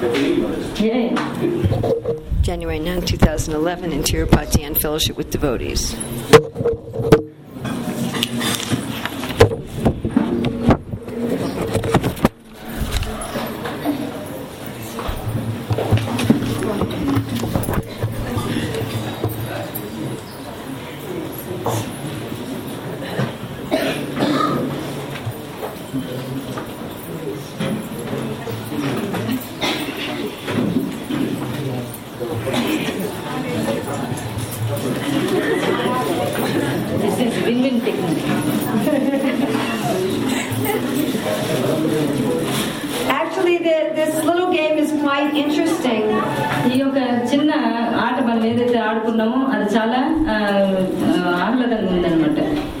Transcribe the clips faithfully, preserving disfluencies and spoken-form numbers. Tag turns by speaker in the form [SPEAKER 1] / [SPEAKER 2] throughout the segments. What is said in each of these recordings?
[SPEAKER 1] Yeah.
[SPEAKER 2] January ninth, twenty eleven, in Tirupati on Fellowship with Devotees.
[SPEAKER 3] Actually, the, this little game is quite interesting.
[SPEAKER 1] ఈ యొక్క చిన్న ఆట మనం ఏదైతే ఆడుకున్నామో అది చాలా ఆహ్లాదంగా ఉందన్నమాట.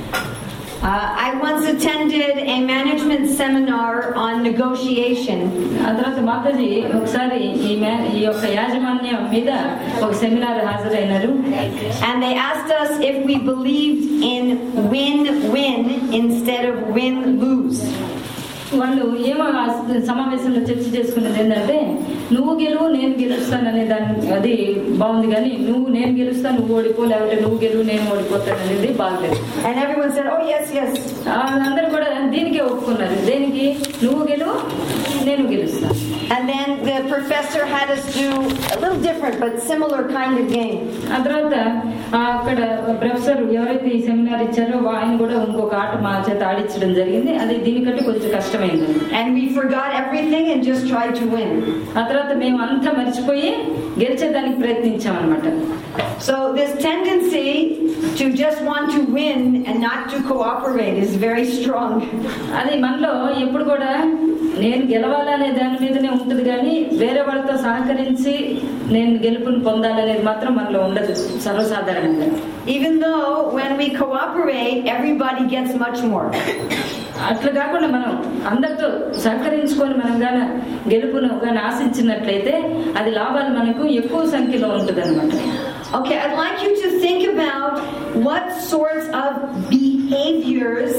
[SPEAKER 3] Uh, I once attended a management seminar on negotiation.
[SPEAKER 1] ఆ తర్వాత మాతాజీ ఒకసారి ఈ ఈ యొక్క యాజమాన్యం మీద ఒక సెమినార్ హాజరైనారు.
[SPEAKER 3] And they asked us if we believed in win-win instead of win-lose.
[SPEAKER 1] వాళ్ళు ఏమో సమావేశంలో చర్చ చేసుకున్నది ఏంటంటే నువ్వు గెలువు నేను గెలుస్తాను అనే దాన్ని అది బాగుంది, కానీ నువ్వు నేను గెలుస్తాను నువ్వు ఓడిపో, లేకపోతే నువ్వు గెలువు నేను ఓడిపోతాను అనేది బాగలేదు.
[SPEAKER 3] And everyone said, oh yes, yes.
[SPEAKER 1] అందరూ కూడా దీనికే ఒప్పుకున్నారు, దేనికి నువ్వు గెలువు నేను గెలుస్తాను.
[SPEAKER 3] And then the professor had us do a little different but similar kind of game.
[SPEAKER 1] ఆ తర్వాత అక్కడ ప్రొఫెసర్ ఎవరైతే ఈ సెమినార్ ఇచ్చారో ఆయన కూడా ఇంకొక ఆట మా చేత ఆడించడం జరిగింది. అది దీనికంటే కొంచెం కష్టమైంది.
[SPEAKER 3] And we forgot everything and just tried to win.
[SPEAKER 1] ఆ తర్వాత మేము అంతా మర్చిపోయి గెలిచేదానికి ప్రయత్నించాం అన్నమాట.
[SPEAKER 3] So this tendency to just want to win and not to cooperate is very strong.
[SPEAKER 1] అది మనలో ఎప్పుడు కూడా నేను గెలవాలనే దాని మీదనే ఉంటుంది, కానీ వేరే వాళ్ళతో సహకరించి నేను గెలుపుని పొందాలనేది మాత్రం మనలో ఉండదు సర్వసాధారణంగా.
[SPEAKER 3] Even though when we cooperate everybody gets much more.
[SPEAKER 1] అట్లా కాకుండా మనం అందరితో సహకరించుకొని మనం గాన గెలుపును గాని ఆశించినట్లయితే అది లాభాలు మనకు ఎక్కువ సంఖ్యలో ఉంటుంది అన్నమాట.
[SPEAKER 3] Okay, I'd like you to think about what sorts of behaviors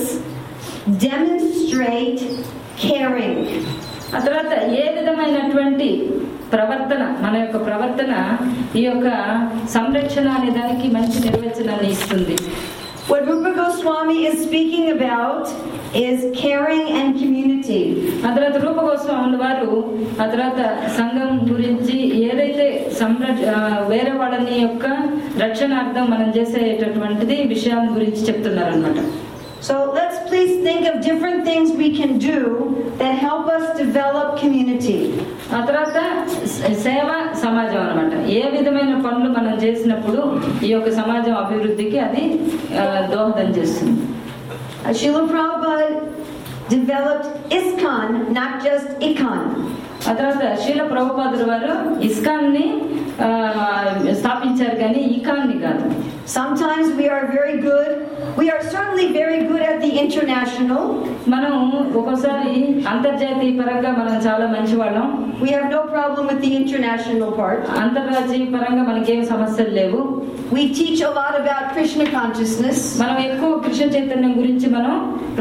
[SPEAKER 3] demonstrate caring.
[SPEAKER 1] ఆ తర్వాత ఏ విధమైనటువంటి ప్రవర్తన మన యొక్క ప్రవర్తన ఈ యొక్క సంరక్షణ అనే దానికి మంచి నిర్వచనాన్ని ఇస్తుంది.
[SPEAKER 3] What Rupa Goswami is speaking about is caring and community.
[SPEAKER 1] ఆ తర్వాత రూప గోస్వామి వారు ఆ తర్వాత సంఘం గురించి ఏదైతే వేరే వాళ్ళని యొక్క రక్షణార్థం మనం చేసేటటువంటిది విషయాల గురించి చెప్తున్నారు అన్నమాట.
[SPEAKER 3] So let's please think of different things we can do that help us develop community.
[SPEAKER 1] ఆ తర్వాత సేవ సమాజం అన్నమాట. ఏ విధమైన పనులు మనం చేసినప్పుడు ఈ యొక్క సమాజం అభివృద్ధికి అది దోహదం చేస్తుంది.
[SPEAKER 3] Srila Prabhupada developed ISKCON, not just IKCON.
[SPEAKER 1] ఆ తర్వాత శ్రీల ప్రభుపాదుల వారు ఇస్కాన్ ని స్థాపించారు, కానీ ఇకాన్ ని కాదు.
[SPEAKER 3] Sometimes we are very good. We are certainly very good at the international.
[SPEAKER 1] మనం ఒకసారి అంతర్జాతీయ పరంగా మనం చాలా మంచి వాళ్ళం.
[SPEAKER 3] We have no problem with the international part.
[SPEAKER 1] అంతర్జాతీయ పరంగా మనకేం సమస్యలు లేవు.
[SPEAKER 3] We teach a lot about Krishna consciousness.
[SPEAKER 1] మనం ఎక్కువ కృష్ణ చైతన్యం గురించి మనం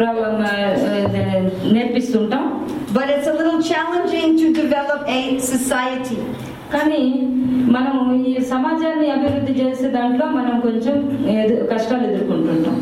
[SPEAKER 1] నేర్పిస్తుంటాం.
[SPEAKER 3] But it's a little challenging to develop a society.
[SPEAKER 1] కానీ మనము ఈ సమాజాన్ని అభివృద్ధి చేసే దాంట్లో మనం కొంచెం కష్టాలు ఎదుర్కొంటుంటాం.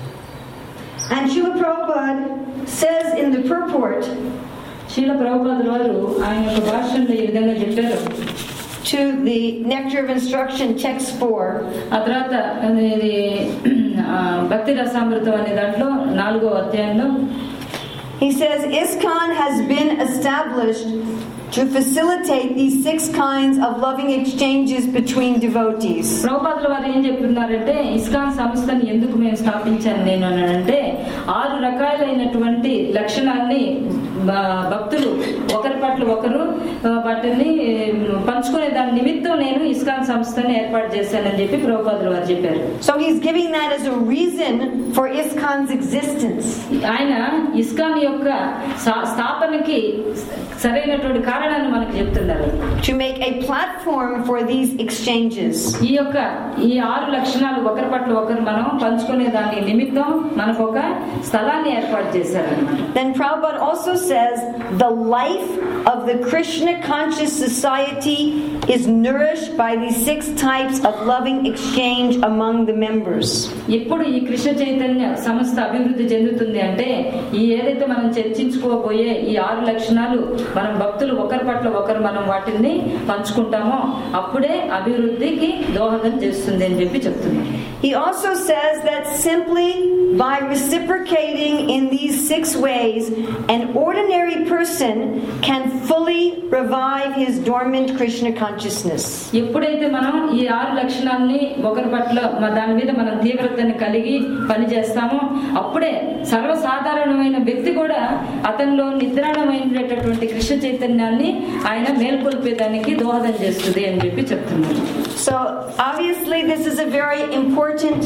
[SPEAKER 3] And Srila Prabhupada says in the purport,
[SPEAKER 1] Srila ప్రభుపాదుల వారు ఆయన యొక్క భాషలో ఈ విధంగా చెప్పారు.
[SPEAKER 3] To the Nectar of Instruction text four.
[SPEAKER 1] ఆ తర్వాత ఇది భక్తి రసామృతం అనే దాంట్లో నాలుగో అధ్యాయంలో
[SPEAKER 3] he says ISKCON has been established to facilitate these six kinds of loving exchanges between devotees.
[SPEAKER 1] ప్రభుపాదుల వారు ఏం చెప్తున్నారంటే ఇస్కాన్ సంస్థని ఎందుకు మేము స్థాపించాను నేను అంటే ఆరు రకాలైనటువంటి లక్షణాన్ని భక్తులు ఒకరి పట్ల ఒకరు వాటిని పంచుకునే దాని నిమిత్తం నేను ఇస్కాన్ సంస్థని ఏర్పాటు చేశానని చెప్పి ప్రభుపాదుల వారు చెప్పారు.
[SPEAKER 3] So he's giving that as a reason for ISKCON's existence.
[SPEAKER 1] ఆయన ఇస్కాన్ యొక్క స్థాపనకి సరైనటువంటి కారణాన్ని మనకు చెప్తున్నారు.
[SPEAKER 3] To make a platform for these exchanges.
[SPEAKER 1] ఈ యొక్క ఈ ఆరు లక్షణాలు ఒకరి పట్ల ఒకరు మనం పంచుకునే దాని నిమిత్తం మనకు ఒక స్థలాన్ని ఏర్పాటు చేశారన్నమాట.
[SPEAKER 3] Then Prabhupada also says the life of the Krishna conscious society is nourished by these six types of loving exchange among the members.
[SPEAKER 1] ఇప్పుడు ఈ కృష్ణ చైతన్య సంస్థ అభివృద్ధి చెందుతుంది అంటే ఈ ఏదైతే మనం చర్చించుకోబోయే ఈ ఆరు లక్షణాలు మనం భక్తులు ఒకరి పట్ల ఒకరు మనం వాటిని పంచుకుంటామో అప్పుడే అభివృద్ధికి దోహదం చేస్తుంది అని చెప్పి చెప్తున్నారు.
[SPEAKER 3] He also says that simply by reciprocating in these six ways, an ordinary person can fully revive his dormant Krishna consciousness.
[SPEAKER 1] ఎప్పుడైతే మనం ఈ ఆరు లక్షణాలని ఒకరి పట్ల దాని మీద మనం తీవ్రతని కలిగి పని చేస్తామో అప్పుడే సర్వసాధారణమైన వ్యక్తి కూడా అతనిలో నిద్రాణమైనటువంటి కృష్ణ చైతన్యాన్ని ఆయన మేల్కొల్పేదానికి దోహదం చేస్తుంది అని చెప్పి చెప్తున్నారు.
[SPEAKER 3] So obviously this is a very important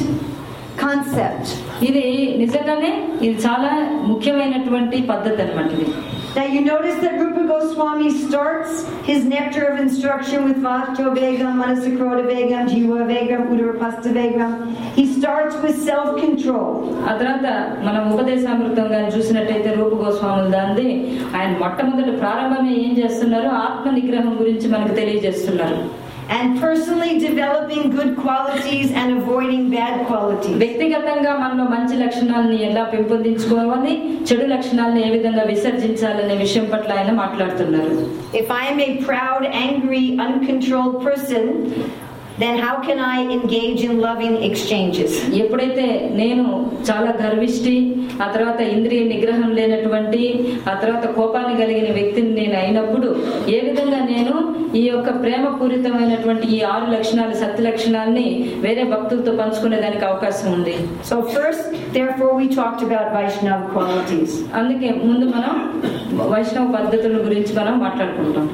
[SPEAKER 3] concept.
[SPEAKER 1] ఇది నిజంగానే ఇది చాలా ముఖ్యమైనటువంటి పద్ధతి అన్నమాట. ఇది
[SPEAKER 3] Now you notice that Rupa Goswami starts his nectar of instruction with Vacho Vegam, Manasakroda Vegam, Jiva Vegam, Udarapasta Vegam. He starts with self-control.
[SPEAKER 1] ఆ తర్వాత మనం ఉపదేశామృతంగా చూసినట్టయితే రూప గోస్వాములు దాన్ని ఆయన మొట్టమొదటి ప్రారంభమే ఏం చేస్తున్నారు, ఆత్మ నిగ్రహం గురించి మనకు తెలియజేస్తున్నారు.
[SPEAKER 3] And personally developing good qualities and avoiding bad qualities.
[SPEAKER 1] వ్యక్తిగతంగా మనలో మంచి లక్షణాలను ఎలా పెంపొందించుకోవాలి, చెడు లక్షణాలను ఏ విధంగా విసర్జించాలనే విషయం పట్ల ఆయన మాట్లాడుతున్నారు.
[SPEAKER 3] If I am a proud, angry, uncontrolled person, then how can I engage in loving exchanges?
[SPEAKER 1] ఎప్పుడైతే నేను చాలా గర్విష్టి, ఆ తర్వాత ఇంద్రియ నిగ్రహం లేనటువంటి, ఆ తర్వాత కోపాన్ని కలిగిన వ్యక్తిని నేను అయినప్పుడు ఏ విధంగా నేను ఈ యొక్క ప్రేమ పూరితమైనటువంటి ఈ ఆరు లక్షణాలు సత్య లక్షణాలని వేరే భక్తులతో పంచుకునే దానికి అవకాశం ఉంది.
[SPEAKER 3] So first, therefore, we talked about Vaishnava qualities.
[SPEAKER 1] అందుకే ముందు మనం వైష్ణవ పద్ధతుల గురించి మనం మాట్లాడుకుంటాం.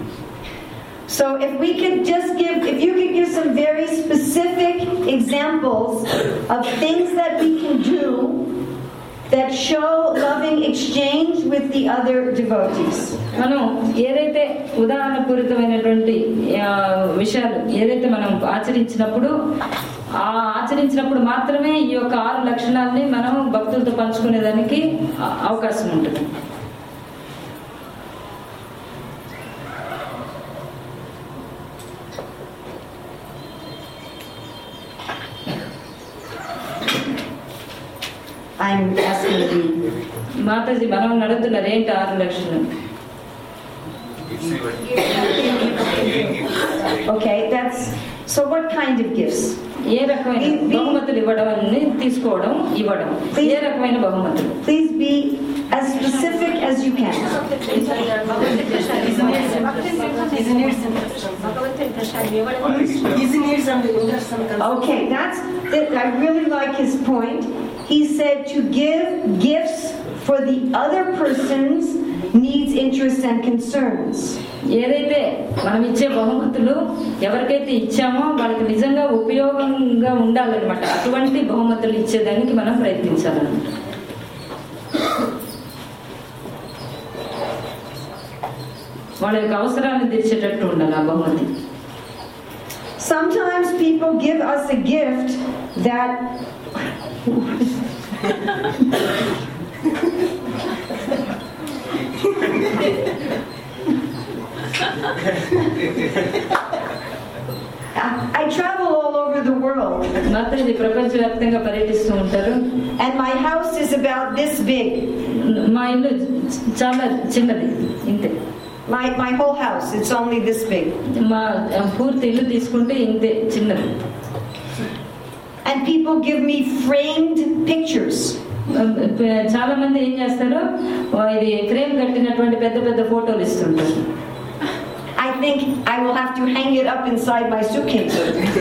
[SPEAKER 3] So if we could just give, if you could give some very specific examples of things that we can do that show loving exchange with the other devotees.
[SPEAKER 1] మనం ఏదైతే ఉదాహరణ పూరితమైనటువంటి విషయాలు ఏదైతే మనం ఆచరించినప్పుడు ఆ ఆచరించినప్పుడు మాత్రమే ఈ యొక్క ఆరు లక్షణాలని మనం భక్తులతో పంచుకునేదానికి అవకాశం ఉంటుంది.
[SPEAKER 3] I'm asking you.
[SPEAKER 1] మాతాజీ మనం నడుతున్నారు ఏంటి ఆరు లక్షణాలు?
[SPEAKER 3] Okay, that's so. What kind of gifts?
[SPEAKER 1] ఏ రకమైన బహుమతులు ఇవ్వడం అని తీసుకోవడం ఇవ్వడం ఏ రకమైన బహుమతులు?
[SPEAKER 3] Please be as specific as you can. Okay, that's it. I really like his point. He said to give gifts for the other person's needs, interests and concerns.
[SPEAKER 1] ఏదైతే మనం ఇచ్చే బహుమతులు ఎవరికైతే ఇచ్చామో వాళ్ళకి నిజంగా ఉపయోగంగా ఉండాలన్నమాట. అటువంటి బహుమతులు ఇచ్చేదానికి మనం ప్రయత్నించాలన్నమాట. వాళ్ళ యొక్క అవసరాన్ని తీర్చేటట్టు ఉండాలి ఆ బహుమతి.
[SPEAKER 3] Sometimes people give us a gift that I travel all over the world.
[SPEAKER 1] మాత్రమే ప్రపంచవ్యాప్తంగా పర్యటిస్తూ ఉంటారు.
[SPEAKER 3] And my house is about this big.
[SPEAKER 1] మా ఇల్లు చాలా చిన్నది, ఇంతే.
[SPEAKER 3] My my whole house, it's only this big.
[SPEAKER 1] మా పూర్తి ఇల్లు తీసుకుంటే ఇంతే చిన్నది.
[SPEAKER 3] And people give me framed pictures.
[SPEAKER 1] చాలా మంది ఏం చేస్తారు, ఇది ఫ్రేమ్ కట్టినటువంటి పెద్ద పెద్ద ఫోటోలు ఇస్తుంటారు.
[SPEAKER 3] I think I will have to hang it up inside my suitcase.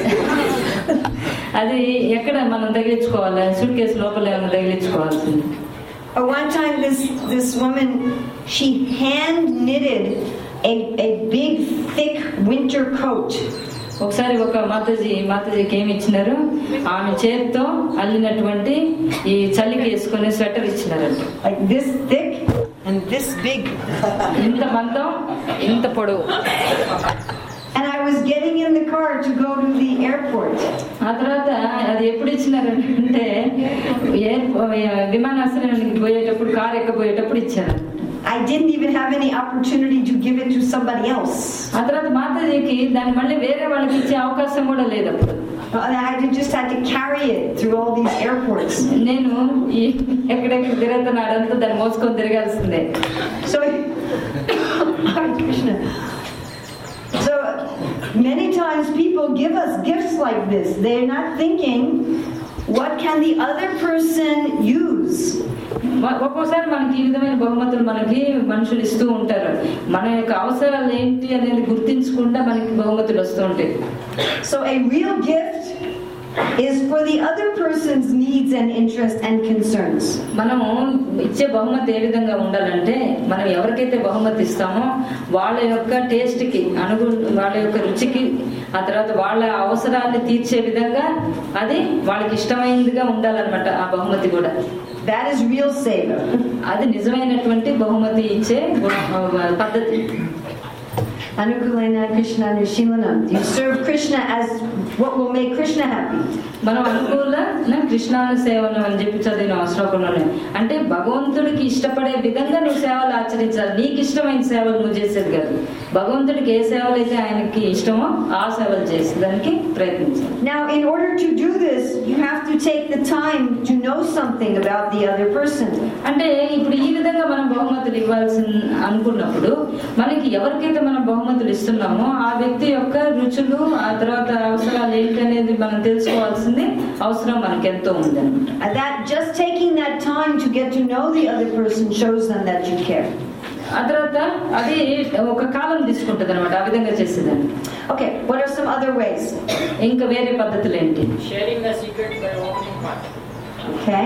[SPEAKER 1] అది ఎక్కడ మనం తగిలించుకోవాలి, సూట్ కేసు లోపల ఏమైనా తగిలించుకోవాల్సింది.
[SPEAKER 3] One time this this woman, she hand knitted a a big thick winter coat.
[SPEAKER 1] ఒకసారి ఒక మాతాజీ మాతాజీకి ఏమి ఇచ్చినారు, ఆమె చేతితో అల్లినటువంటి ఈ చలికి వేసుకునే స్వెటర్ ఇచ్చినారంట.
[SPEAKER 3] Like this thick and this big.
[SPEAKER 1] ఇంత మందం ఇంత పొడవు.
[SPEAKER 3] And I was getting in the car to go to the airport.
[SPEAKER 1] ఆ తర్వాత అది ఎప్పుడు ఇచ్చినారంటే విమానాశ్రయానికి పోయేటప్పుడు కారు ఎక్కబోయేటప్పుడు ఇచ్చారు.
[SPEAKER 3] I didn't even have any opportunity to give it to somebody else.
[SPEAKER 1] ఆ తర్వాత మాతాజీకి దాన్ని మళ్ళీ వేరే వాళ్ళకి ఇచ్చే అవకాశం కూడా లేదు అప్పుడు.
[SPEAKER 3] I just had to carry it through all these airports.
[SPEAKER 1] నేను ఎక్కడెక్కడ తిరుగుతున్నాడంతా దాన్ని మోసుకొని తిరగాల్సిందే.
[SPEAKER 3] So, Krishna. So many times people give us gifts like this. They're not thinking, what can the other person use?
[SPEAKER 1] ఒక్కోసారి మనకి ఈ విధమైన బహుమతులు మనకి మనుషులు ఇస్తూ ఉంటారు. మన యొక్క అవసరాలు ఏంటి అనేది గుర్తించకుండా మనకి బహుమతులు వస్తూ ఉంటాయి.
[SPEAKER 3] So a real gift is for the other person's needs and interests and concerns.
[SPEAKER 1] మనం ఇచ్చే బహుమతి ఏ విధంగా ఉండాలంటే, మనం ఎవరికైతే బహుమతి ఇస్తామో వాళ్ళ యొక్క టేస్ట్ కి అనుగు వాళ్ళ యొక్క రుచికి, ఆ తర్వాత వాళ్ళ అవసరాన్ని తీర్చే విధంగా అది వాళ్ళకి ఇష్టమైనదిగా ఉండాలన్నమాట ఆ బహుమతి కూడా.
[SPEAKER 3] That is real savor.
[SPEAKER 1] అది నిజమైనటువంటి బహుమతి ఇచ్చే పద్ధతి.
[SPEAKER 3] Anukulena Krishna Nushilanam. You serve Krishna as what will make Krishna happy.
[SPEAKER 1] మనం అనుకూల కృష్ణాను సేవను అని చెప్పి చదివిన శ్లోకంలోనే, అంటే భగవంతుడికి ఇష్టపడే విధంగా నువ్వు సేవలు ఆచరించాలి. నీకు ఇష్టమైన సేవలు నువ్వు చేసేది కాదు, భగవంతుడికి ఏ సేవలు అయితే ఆయనకి ఇష్టమో ఆ సేవలు చేసేదానికి ప్రయత్నించాలి.
[SPEAKER 3] Now, in order to do this, you have to take the time to know something about the other person.
[SPEAKER 1] అంటే ఇప్పుడు ఈ విధంగా మనం బహుమతులు ఇవ్వాల్సి అనుకున్నప్పుడు, మనకి ఎవరికైతే మనం బహుమతులు ఇస్తున్నామో ఆ వ్యక్తి యొక్క రుచులు, ఆ తర్వాత అవసరాలు ఏంటి అనేది మనం తెలుసుకోవాల్సింది అవసరం మనకి ఎంతో ఉంది అనమాట.
[SPEAKER 3] That just taking that time to get to know the other person shows them that you care.
[SPEAKER 1] ఆ తర్వాత అది ఒక కాలం తీసుకుంటది అనమాట ఆ విధంగా చేసేదాన్ని.
[SPEAKER 3] Okay, what are some other ways?
[SPEAKER 1] ఇంకా వేరే పద్ధతులు ఏంటి?
[SPEAKER 4] Sharing the secret by opening part.
[SPEAKER 3] Okay.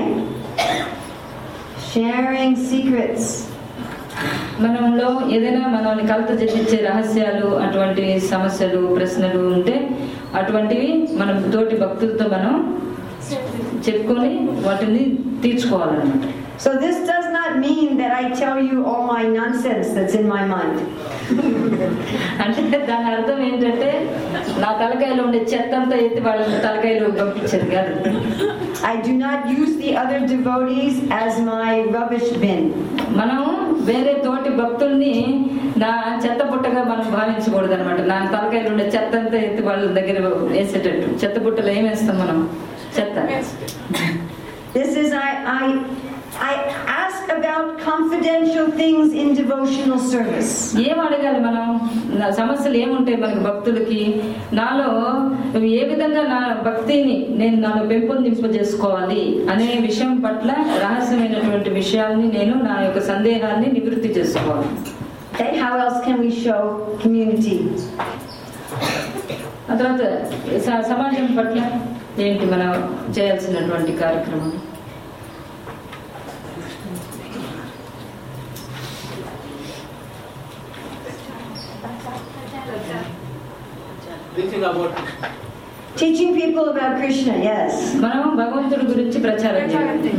[SPEAKER 3] Sharing secrets.
[SPEAKER 1] మనంలో ఏదైనా మనల్ని కలత చెందించే రహస్యాలు, అటువంటి సమస్యలు, ప్రశ్నలు ఉంటే అటువంటివి మనం తోటి భక్తులతో మనం చెప్పుకొని వాటిని తీర్చుకోవాలన్నమాట.
[SPEAKER 3] So this does not mean that I tell you all my nonsense that's in my mind.
[SPEAKER 1] అంటే దాని అర్థం ఏంటంటే నా తలకాయలో ఉండే చెత్త అంతా ఎత్తి వాళ్ళ తలకాయలో పంపించేది కాదు.
[SPEAKER 3] I do not use the other devotees as my rubbish bin.
[SPEAKER 1] మనం వేరే తోటి భక్తుల్ని నా చెత్త పుట్టగా మనం భావించకూడదు అనమాట. నా తలకాయలో ఉండే చెత్త అంతా ఎత్తి వాళ్ళ దగ్గర వేసేటట్టు. చెత్త పుట్టలో ఏం వేస్తాం మనం? చెత్త.
[SPEAKER 3] This is I I I ask about confidential things in devotional service.
[SPEAKER 1] ఏం అడగాలి మనం? సమస్యలు ఏముంటాయి మనకి భక్తులకి? నాలో ఏ విధంగా నా భక్తిని నేను నాలో పెంపొందింప చేసుకోవాలి అనే విషయం పట్ల రహస్యమైనటువంటి విషయాల్ని నేను నా యొక్క సందేహాన్ని నివృత్తి చేసుకోవాలి.
[SPEAKER 3] Okay, how else can we show community?
[SPEAKER 1] ఆ తర్వాత సమాజం పట్ల ఏంటి మనం చేయాల్సినటువంటి కార్యక్రమం?
[SPEAKER 4] Teaching about
[SPEAKER 3] Teaching people about Krishna, yes.
[SPEAKER 1] మనం భగవంతుడి గురించి ప్రచారం చేయాలి.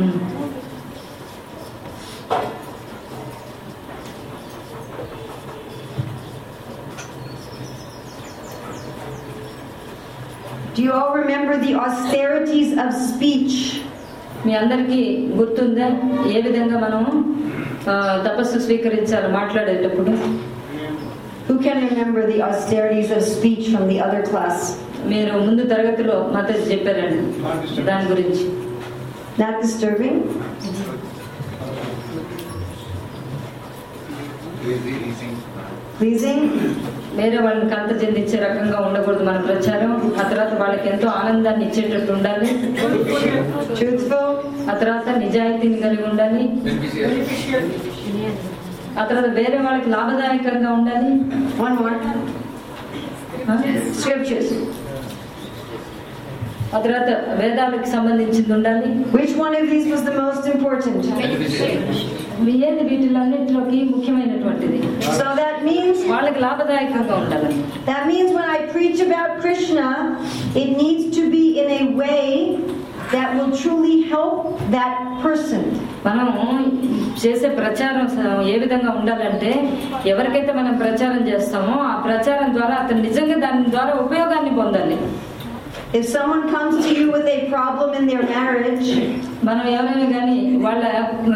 [SPEAKER 3] Do you all remember the austerities of speech?
[SPEAKER 1] మీ అందరికీ గుర్తుందా ఏ విధంగా మనం తపస్సు స్వీకరించాలి మాట్లాడేటప్పుడు?
[SPEAKER 3] Who can remember the austerities of speech from the other class?
[SPEAKER 1] మీరు ముందు తరగతిలో మాతో చెప్పారండి దాని గురించి.
[SPEAKER 3] Not disturbing? Pleasing?
[SPEAKER 1] వేరే వాళ్ళని కంత చెందించే రకంగా ఉండకూడదు మన ప్రచారం. ఆ తర్వాత వాళ్ళకి ఎంతో ఆనందాన్ని ఇచ్చేటట్టు ఉండాలి.
[SPEAKER 3] Truthful?
[SPEAKER 1] ఆ తర్వాత నిజాయితీని కలిగి ఉండాలి. ఆ తర్వాత వేరే వాళ్ళకి లాభదాయకంగా ఉండాలి.
[SPEAKER 3] One more. Scriptures.
[SPEAKER 1] ఆ తర్వాత వేదాలకు సంబంధించింది ఉండాలి.
[SPEAKER 3] Which one of these was the most important?
[SPEAKER 1] ఏది వీటిలన్నింటిలోకి ముఖ్యమైనటువంటిది?
[SPEAKER 3] So that means
[SPEAKER 1] వాళ్ళకి లాభదాయకంగా ఉండాలి.
[SPEAKER 3] that means when I preach about Krishna, it needs to be in a way that will truly help that person.
[SPEAKER 1] మనం చేసే ప్రచారం ఏ విధంగా ఉండాలంటే, ఎవరికైతే మనం ప్రచారం చేస్తామో ఆ ప్రచారం ద్వారా అతను నిజంగా దాని ద్వారా ఉపయోగాన్ని పొందాలి.
[SPEAKER 3] If someone comes to you with a problem in their marriage,
[SPEAKER 1] మనం ఎవరైనా కానీ వాళ్ళ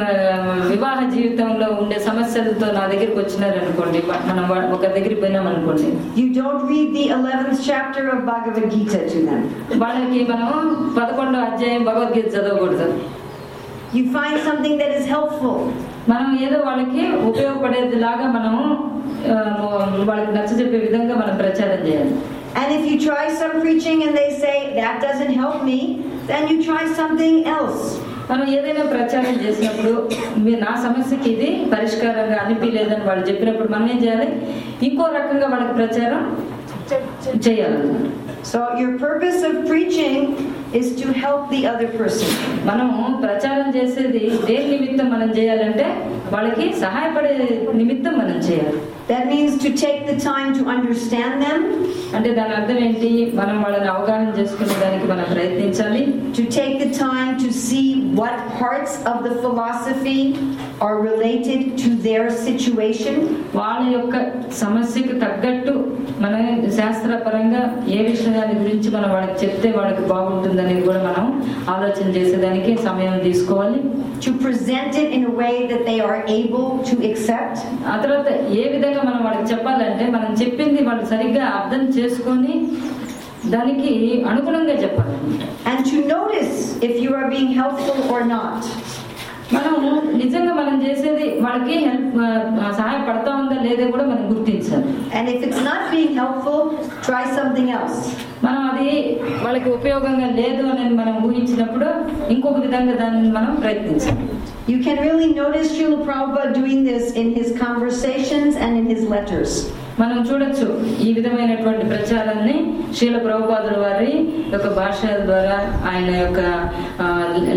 [SPEAKER 1] ఆ, వివాహ జీవితంలో ఉండే సమస్యలతో నా దగ్గరికి వచ్చినారనుకోండి, మనం వా- ఒక దగ్గరికి పోయినాం అనుకోండి,
[SPEAKER 3] you don't read the eleventh chapter of Bhagavad Gita to them.
[SPEAKER 1] వాళ్ళకి మనం పదకొండో అధ్యాయం భగవద్గీత చదవకూడదు.
[SPEAKER 3] You find something that is helpful.
[SPEAKER 1] మనం ఏదో వాళ్ళకి ఉపయోగపడేది లాగా మనము ఆ, వాళ్ళకి నచ్చజెప్పే విధంగా మనం ప్రచారం చేయాలి.
[SPEAKER 3] And if you try some preaching and they say, that doesn't help me, then you try something else.
[SPEAKER 1] మనం ఏదైనా ప్రచారం చేసినప్పుడు మీ నా సమస్యకి ఇది పరిష్కారంగా అనిపించలేదని వాళ్ళు చెప్పినప్పుడు మనం ఏం చేయాలి, ఇంకో రకంగా వాళ్ళకి ప్రచారం చేయాలన్నమాట.
[SPEAKER 3] So your purpose of preaching is to help the other person.
[SPEAKER 1] మనం ప్రచారం చేసేది దేని నిమిత్తం మనం చేయాలంటే వాళ్ళకి సహాయపడే నిమిత్తం మనం చేయాలి.
[SPEAKER 3] That means to take the time to understand them,
[SPEAKER 1] అంటే దాని అర్థం ఏంటి, మనం వాళ్ళని అవగాహన చేసుకునే దానికి మనం ప్రయత్నించాలి.
[SPEAKER 3] to take the time to see what parts of the philosophy are related to their situation.
[SPEAKER 1] వాళ్ళ యొక్క సమస్యకు తగ్గట్టు మన శాస్త్రపరంగా ఏ విషయాల గురించి మనం వాళ్ళకి చెప్తే వాళ్ళకి బాగుంటుందనేది కూడా మనం ఆలోచన చేసేదానికి సమయం తీసుకోవాలి.
[SPEAKER 3] To present it in a way that they are able to accept.
[SPEAKER 1] ఆ తర్వాత ఏ విధంగా మనం వాళ్ళకి చెప్పాలంటే మనం చెప్పింది వాళ్ళు సరిగ్గా అర్థం చేసుకొని దానికి అనుగుణంగా చెప్పాలి.
[SPEAKER 3] And to notice if you are being helpful or not.
[SPEAKER 1] మనం నిజంగా మనం చేసేది వాళ్ళకి హెల్ప్ సహాయపడతా ఉందా లేదా కూడా మనం గుర్తించాలి.
[SPEAKER 3] And if it's not being helpful, try something else.
[SPEAKER 1] మనం అది వాళ్ళకి ఉపయోగంగా లేదు అని మనం ఊహించినప్పుడు ఇంకొక విధంగా దాన్ని మనం ప్రయత్నించాలి.
[SPEAKER 3] You can really notice Srila Prabhupada doing this in his conversations and in his letters.
[SPEAKER 1] మనం చూడొచ్చు ఈ విధమైనటువంటి ప్రచారాన్ని శ్రీల ప్రభుపాదుల వారి యొక్క భాషల ద్వారా, ఆయన యొక్క ఆ,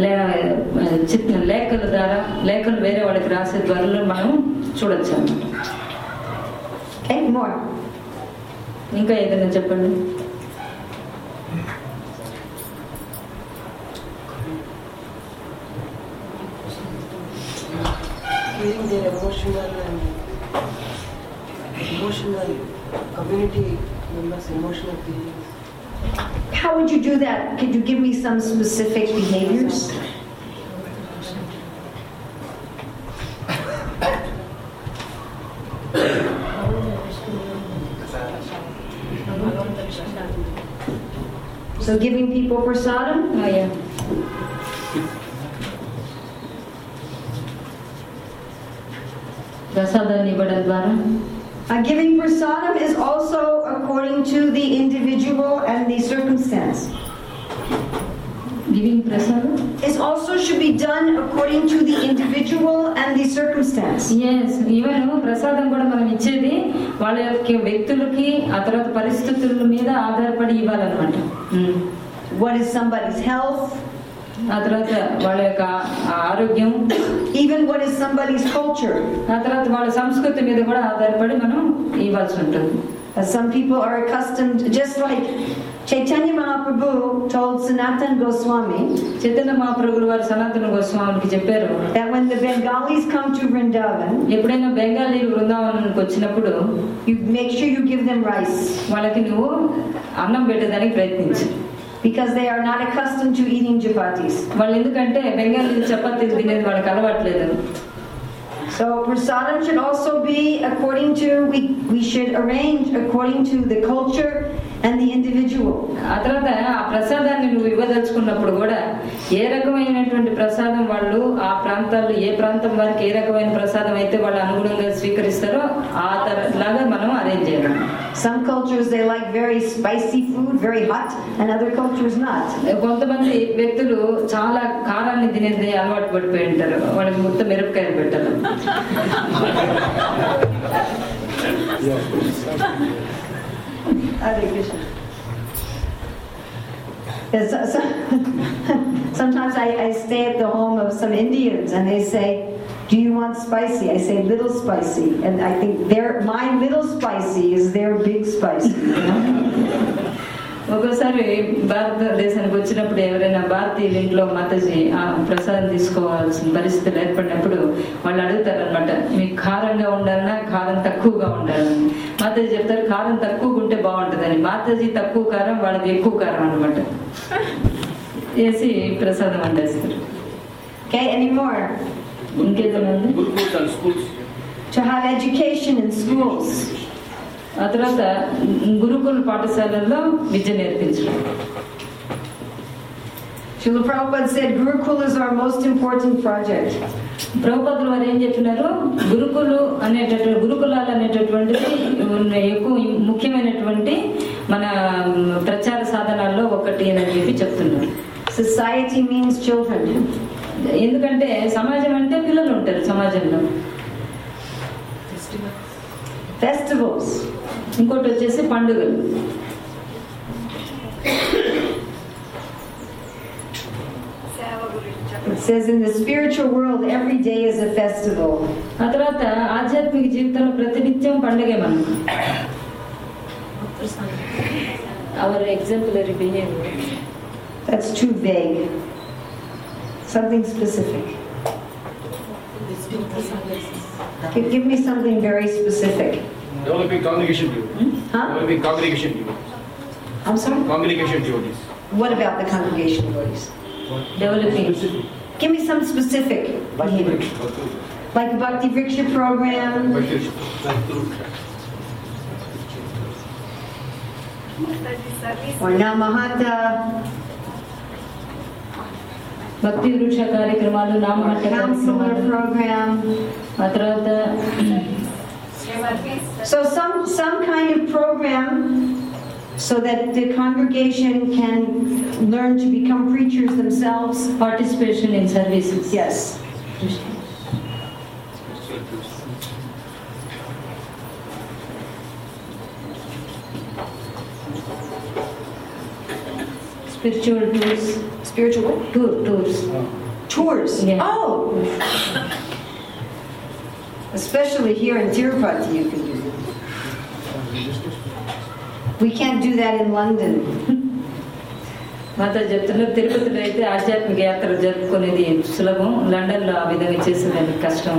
[SPEAKER 1] లే- చిత్ర లేఖల ద్వారా, లేఖలు వేరే వాళ్ళకి రాసే ద్వారా మనం చూడొచ్చు.
[SPEAKER 3] Okay, more.
[SPEAKER 1] ఇంకా ఏదైనా చెప్పండి.
[SPEAKER 5] Feeling their emotional and emotional community members' emotional feelings.
[SPEAKER 3] How would you do that? Could you give me some specific behaviors? So giving people prasadam?
[SPEAKER 1] ఆ, యా. ప్రసాదాన్ని ఇవ్వడం ద్వారా
[SPEAKER 3] Uh, giving prasadam is also according to the individual and the circumstance.
[SPEAKER 1] Giving prasadam
[SPEAKER 3] It also should be done according to the individual and the circumstance.
[SPEAKER 1] Yes, even prasadam కూడా మనం ఇచ్చేది వాళ్ళ యొక్క వ్యక్తులకి ఆ తర్వాత పరిస్థితుల మీద ఆధారపడి ఇవ్వాలన్నమాట. ఉమ్.
[SPEAKER 3] What is somebody's health?
[SPEAKER 1] ఆ తర్వాత వాళ్ళ యొక్క ఆ- ఆరోగ్యం,
[SPEAKER 3] Even what is somebody's culture?
[SPEAKER 1] ఆ తర్వాత వాళ్ళ సంస్కృతి మీద కూడా ఆధారపడి మనం ఇవ్వాల్సి ఉంటుంది.
[SPEAKER 3] Uh, some people are accustomed, just like Chaitanya Mahaprabhu told Sanatana Goswami,
[SPEAKER 1] Chaitanya మహాప్రభులు వారు సనాతన గోస్వామికి చెప్పారు,
[SPEAKER 3] that when the Bengalis come to Vrindavan,
[SPEAKER 1] ఎప్పుడైనా బెంగాలీ బృందావనానికి వచ్చినప్పుడు
[SPEAKER 3] you make sure you give them rice,
[SPEAKER 1] వాళ్ళకి నువ్వు అన్నం పెట్టేదానికి ప్రయత్నించు.
[SPEAKER 3] because they are not accustomed to eating chapatis.
[SPEAKER 1] వాళ్ళు ఎందుకంటే బెంగాలీ చపాతీలు తినేది వాళ్ళకి అలవాట్లేదు.
[SPEAKER 3] So prasadam should also be according to, we, we should arrange according to the culture and the individual.
[SPEAKER 1] ఆ తర్వాత ఆ ప్రసాదాన్ని నువ్వు ఇవ్వదలుచుకున్నప్పుడు కూడా ఏ రకమైనటువంటి ప్రసాదం వాళ్ళు ఆ ప్రాంతాల్లో ఏ ప్రాంతం వారికి ఏ రకమైన ప్రసాదం అయితే వాళ్ళు అనుగుణంగా స్వీకరిస్తారో ఆ తరలాగా మనం అరేంజ్ చేయాలి.
[SPEAKER 3] Some cultures, they like very spicy food, very hot, and other cultures not.
[SPEAKER 1] కొంతమంది వ్యక్తులు చాలా కారాన్ని తినేది అలవాటు పడిపోయి ఉంటారు, వాళ్ళకి మొత్తం మిరపకాయలు పెట్టాలి.
[SPEAKER 3] Hare Krishna. Yes, so- so- sometimes I, I stay at the home of some Indians and they say, do you want spicy? I say little spicy. And I think their, my little spicy is their big spicy. You know?
[SPEAKER 1] ఒక్కోసారి భారతదేశానికి వచ్చినప్పుడు ఎవరైనా భారతీయుల ఇంట్లో మాతాజీ ఆ ప్రసాదం తీసుకోవాల్సిన పరిస్థితులు ఏర్పడినప్పుడు వాళ్ళు అడుగుతారనమాట, మీకు కారంగా ఉండాలన్నా కారం తక్కువగా ఉండాలని. మాతాజీ చెప్తారు కారం తక్కువగా ఉంటే బాగుంటుందని. మాతాజీ తక్కువ కారం, వాళ్ళకి ఎక్కువ కారం అనమాట వేసి ప్రసాదం వండేస్తారు.
[SPEAKER 3] Okay, any more?
[SPEAKER 1] ఇంకేదైనా
[SPEAKER 3] To have education in schools.
[SPEAKER 1] ఆ తర్వాత గురుకుల పాఠశాలల్లో విద్య నేర్పించడం.
[SPEAKER 3] Srila Prabhupada said Gurukul is our most important project.
[SPEAKER 1] ప్రభుపాదులు వారు ఏం చెప్పినారు, గురుకులు అనేటటువంటి గురుకులాలు అనేటటువంటిది ఎక్కువ ముఖ్యమైనటువంటి మన ప్రచార సాధనాల్లో ఒకటి అని చెప్పి చెప్తున్నారు.
[SPEAKER 3] Society means children.
[SPEAKER 1] ఎందుకంటే సమాజం అంటే పిల్లలు ఉంటారు సమాజంలో.
[SPEAKER 3] Festivals.
[SPEAKER 1] ఇంకోటి వచ్చేసి పండుగలు.
[SPEAKER 3] It says in the spiritual world every day is a festival.
[SPEAKER 1] ఆ తర్వాత ఆధ్యాత్మిక జీవితంలో ప్రతినిత్యం పండుగే మనకు. Our exemplary behaviour.
[SPEAKER 3] That's too vague. Something specific. Give, give me something very specific.
[SPEAKER 6] Developing congregation devotees.
[SPEAKER 3] Huh?
[SPEAKER 6] Developing congregation devotees.
[SPEAKER 3] I'm sorry?
[SPEAKER 6] Congregation devotees.
[SPEAKER 3] What about the congregation devotees?
[SPEAKER 1] Developing.
[SPEAKER 3] Give me some specific behavior. Like Bhakti Vriksha program. Or Namahata.
[SPEAKER 1] భక్తి వృక్ష కార్యక్రమాలు, నామహట్ట
[SPEAKER 3] Counselor program.
[SPEAKER 1] ఆ తర్వాత
[SPEAKER 3] So some some kind of program so that the congregation can learn to become preachers themselves.
[SPEAKER 1] Participation in services.
[SPEAKER 3] Yes.
[SPEAKER 1] Spiritual tours.
[SPEAKER 3] Spiritual
[SPEAKER 1] Tour, tours.
[SPEAKER 3] tours.
[SPEAKER 1] Yeah.
[SPEAKER 3] Oh. Especially here in Tirupati you can do it. We can't do that in London.
[SPEAKER 1] మాతో చెప్తున్నారు తిరుపతిలో అయితే ఆధ్యాత్మిక యాత్ర జరుపుకునేది సులభం, లండన్లో ఆ విధంగా చేసేదానికి కష్టం.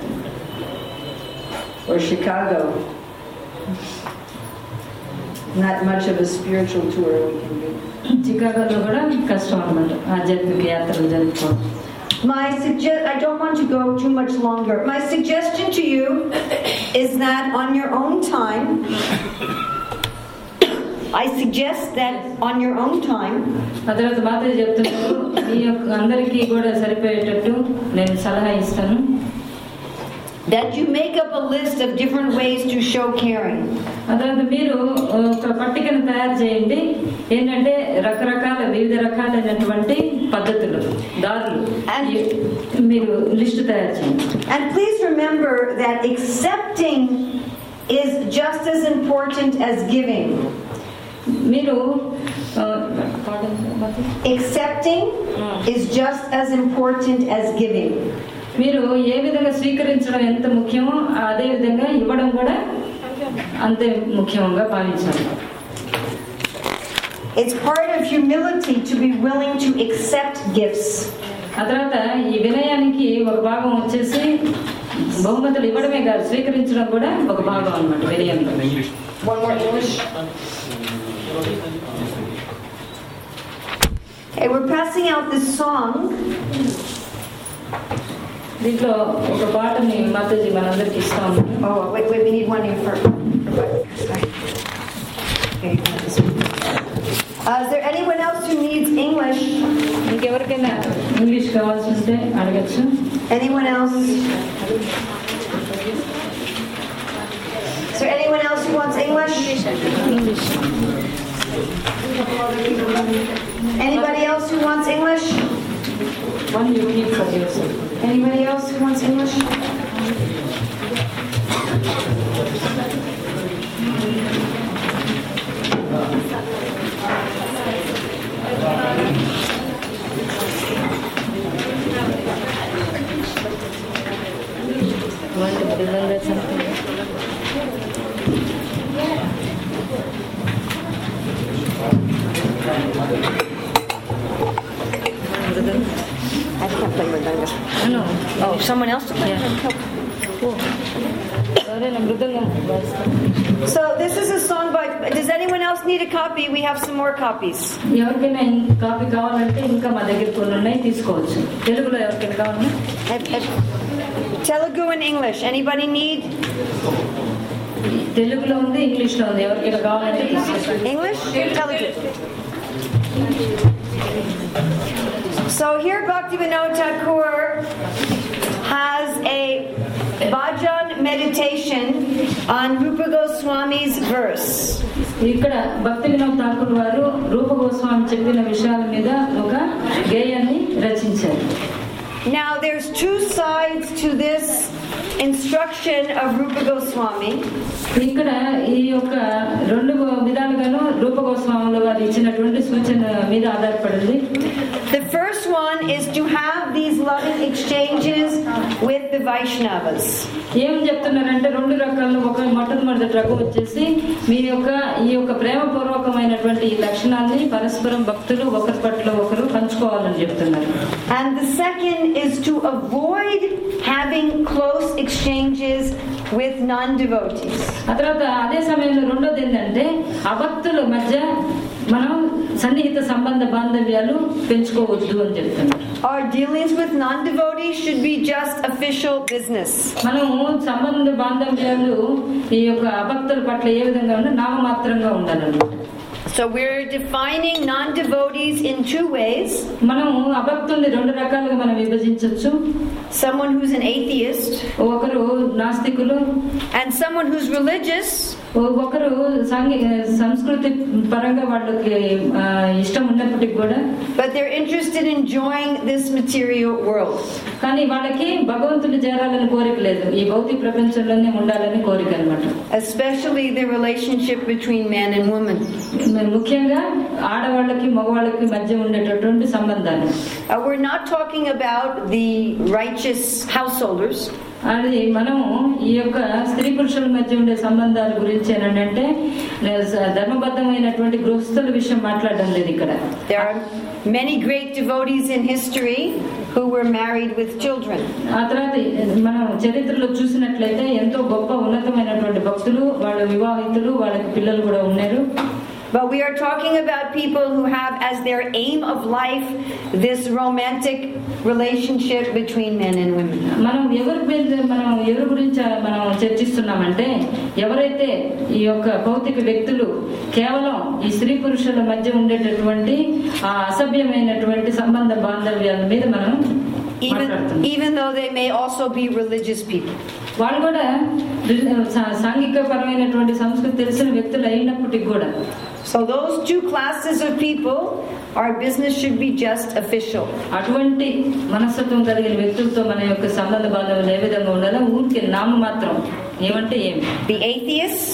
[SPEAKER 3] Or Chicago. Not much of a spiritual tour we can do.
[SPEAKER 1] చికాగోలో కూడా కష్టం అన్నమాట ఆధ్యాత్మిక యాత్రలు జరుపుకోవడం.
[SPEAKER 3] My suggest I don't want to go too much longer. My suggestion to you is that on your own time, I suggest that on your own time,
[SPEAKER 1] ఆ తర్వాత మాతో చెప్తున్నారు మీ యొక్క అందరికీ కూడా సరిపోయేటట్టు నేను సలహా ఇస్తాను.
[SPEAKER 3] that you make up a list of different ways to show caring.
[SPEAKER 1] ఆ తర్వాత మీరు ఒక పట్టికను తయారు చేయండి, ఏంటంటే రకరకాల వివిధ రకాలైనటువంటి పద్ధతులు దారులు మీరు లిస్టు తయారు చేయండి.
[SPEAKER 3] And please remember that accepting is just as important as giving.
[SPEAKER 1] మీరు
[SPEAKER 3] Accepting is just as important as giving.
[SPEAKER 1] మీరు ఏ విధంగా స్వీకరించడం ఎంత ముఖ్యమో అదే విధంగా ఇవ్వడం కూడా అంతే ముఖ్యంగా భావించాలి.
[SPEAKER 3] It's part of humility to be willing to accept gifts.
[SPEAKER 1] ఆ తర్వాత ఈ వినయానికి ఒక భాగం వచ్చేసి బహుమతులు ఇవ్వడమే కాదు, స్వీకరించడం కూడా ఒక భాగం అన్నమాట వినయంలో.
[SPEAKER 3] One more English. Okay, we're passing out this song.
[SPEAKER 1] దీంట్లో ఒక పాటని మాతాజీ మనందరికి ఇస్తాము.
[SPEAKER 3] Oh, wait, wait, we need one here for. Sorry. Okay, you got this one. Uh, is there anyone else who needs English?
[SPEAKER 1] ఇంకెవరికైనా English కావాల్సి ఉంటే అడగచ్చు.
[SPEAKER 3] Anyone else? Is there anyone else who wants English?
[SPEAKER 1] English.
[SPEAKER 3] Anybody else who wants English?
[SPEAKER 1] One you keep for yourself.
[SPEAKER 3] Anybody else who wants English?
[SPEAKER 1] Want to remember something? No.
[SPEAKER 2] Oh, someone else to play?
[SPEAKER 1] Yeah. ఎవరైనా మృదంగం వాయిస్తారు.
[SPEAKER 3] So this is a song by. Does anyone else need a copy? We have some more copies.
[SPEAKER 1] ఎవరికైనా copy కావాలంటే ఇంకా మా దగ్గర కొన్ని ఉన్నాయి, తీసుకోవచ్చు. తెలుగులో ఎవరికైనా కావాలన్నా
[SPEAKER 3] Telugu and English. Anybody need
[SPEAKER 1] తెలుగులో ఉంది, ఇంగ్లీష్ లో ఉంది. ఎవరికైనా కావాలంటే తీసుకోవచ్చు.
[SPEAKER 3] English? Telugu. So here Bhaktivinoda Thakur has a bhajan meditation on Rupa Goswami's verse.
[SPEAKER 1] ఇక్కడ భక్తి వినోద్ ఠాకూర్ వారు రూప గోస్వామి చెప్పిన విషయాల మీద ఒక గేయాన్ని రచించారు.
[SPEAKER 3] Now there's two sides to this instruction of Rupa Goswami.
[SPEAKER 1] ఇక్కడ ఈ యొక్క రెండు విధాలుగాను రూప గోస్వాములు వారు ఇచ్చినటువంటి సూచన మీద ఆధారపడింది.
[SPEAKER 3] The first one is to have these loving exchanges with the Vaishnavas.
[SPEAKER 1] ఏం చెప్తున్నారంటే రెండు రకాలు. ఒక మొట్టమొదటి రకం వచ్చేసి మీ యొక్క ఈ యొక్క ప్రేమపూర్వకమైనటువంటి ఈ లక్షణాన్ని పరస్పరం భక్తులు ఒకరి పట్ల ఒకరు పంచుకోవాలని చెప్తున్నారు.
[SPEAKER 3] And the second is to avoid having close exchanges with non-devotees.
[SPEAKER 1] ఆ తర్వాత అదే సమయంలో రెండోది ఏంటంటే అభక్తుల మధ్య మనం సన్నిహిత సంబంధ బాంధవ్యాలు పెంచుకోవద్దు అని చెప్తున్నారు.
[SPEAKER 3] Our dealings with non-devotees should be just official business.
[SPEAKER 1] మనము సంబంధ బాంధవ్యాలు ఈ యొక్క అభక్తుల పట్ల ఏ విధంగా ఉంటే నామమాత్రంగా ఉండాలన్నమాట.
[SPEAKER 3] So we're defining non-devotees in two ways.
[SPEAKER 1] మనం అభక్తుల్ని రెండు రకాలుగా మనం విభజించవచ్చు.
[SPEAKER 3] Someone who's an atheist,
[SPEAKER 1] ఒకరు నాస్తికులు,
[SPEAKER 3] and someone who's religious,
[SPEAKER 1] ఒకరు సంస్కృతి పరంగా వాళ్ళకి ఇష్టం ఉన్నప్పటికీ కూడా
[SPEAKER 3] but they're interested in enjoying this material world.
[SPEAKER 1] కానీ వాళ్ళకి భగవంతుని చేరాలని కోరిక లేదు, ఈ భౌతిక ప్రపంచంలోనే ఉండాలని కోరిక అన్నమాట.
[SPEAKER 3] Especially the relationship between man and woman.
[SPEAKER 1] ముఖ్యంగా ఆడవాళ్ళకి మగవాళ్ళకి మధ్య ఉండేటటువంటి సంబంధాలు.
[SPEAKER 3] Uh, we're not talking about the righteous householders.
[SPEAKER 1] అది మనము ఈ యొక్క స్త్రీ పురుషుల మధ్య ఉండే సంబంధాల గురించి ఏంటంటే ధర్మబద్ధమైనటువంటి గృహస్థుల విషయం మాట్లాడడం లేదు ఇక్కడ.
[SPEAKER 3] There are many great devotees in history who were married with children.
[SPEAKER 1] ఆ తర్వాత మనం చరిత్రలో చూసినట్లయితే ఎంతో గొప్ప ఉన్నతమైనటువంటి భక్తులు, వాళ్ళ వివాహితులు, వాళ్ళకి పిల్లలు కూడా ఉన్నారు.
[SPEAKER 3] But we are talking about people who have as their aim of life this romantic relationship between men and women.
[SPEAKER 1] మనం ఎవరి మనం ఎవరి గురించి మనం చర్చిస్తున్నామంటే ఎవరైతే ఈ యొక్క భౌతిక వ్యక్తులు కేవలం ఈ స్త్రీ పురుషుల మధ్య ఉండేటటువంటి ఆ అసభ్యమైనటువంటి సంబంధ బాంధవ్యాల మీద మనం
[SPEAKER 3] Even, even though they may also be religious people.
[SPEAKER 1] వాళ్ళు కూడా సాంఘిక పరమైనటువంటి సంస్కృతి తెలిసిన వ్యక్తులు అయినప్పటికీ కూడా.
[SPEAKER 3] So those two classes of people, our business should be just official.
[SPEAKER 1] అటువంటి మనస్తత్వం కలిగిన వ్యక్తులతో మన యొక్క సంబంధ బాంధవ్యాలు ఏ విధంగా ఉండాలో ఊరికే నామమాత్రం. ఏమంటే ఏమి?
[SPEAKER 3] The atheists,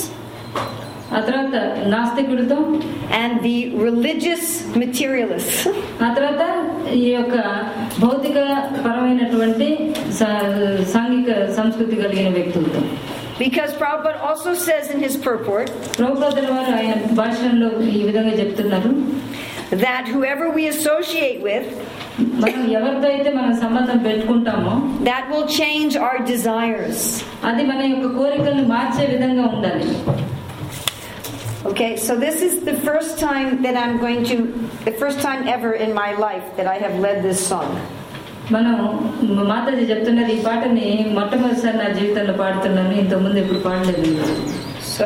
[SPEAKER 1] ఆ తర్వాత నాస్తికుడితో,
[SPEAKER 3] and the religious materialists.
[SPEAKER 1] ఆ తర్వాత ఈ యొక్క భౌతిక పరమైనటువంటి సాంఘిక సంస్కృతి కలిగిన వ్యక్తులతో.
[SPEAKER 3] Because Prabhupada also says in his purport
[SPEAKER 1] ప్రభుపాదుల వారు ఆయన భాషణంలో ఈ విధంగా చెప్తున్నారు
[SPEAKER 3] that whoever we associate with,
[SPEAKER 1] మనం ఎవరితో అయితే మనం సంబంధం పెట్టుకుంటామో
[SPEAKER 3] that will change our desires.
[SPEAKER 1] అది మన యొక్క కోరికలను మార్చే విధంగా ఉండాలి.
[SPEAKER 3] Okay, so this is the first time that I'm going to, the first time ever in my life that I have led this song.
[SPEAKER 1] మనం మాతాజీ చెప్తున్నారు ఈ పాటని మొట్టమొదటిసారి నా జీవితంలో పాడుతున్నాను, ఇంతకుముందు ఎప్పుడు పాడలేదు.
[SPEAKER 3] So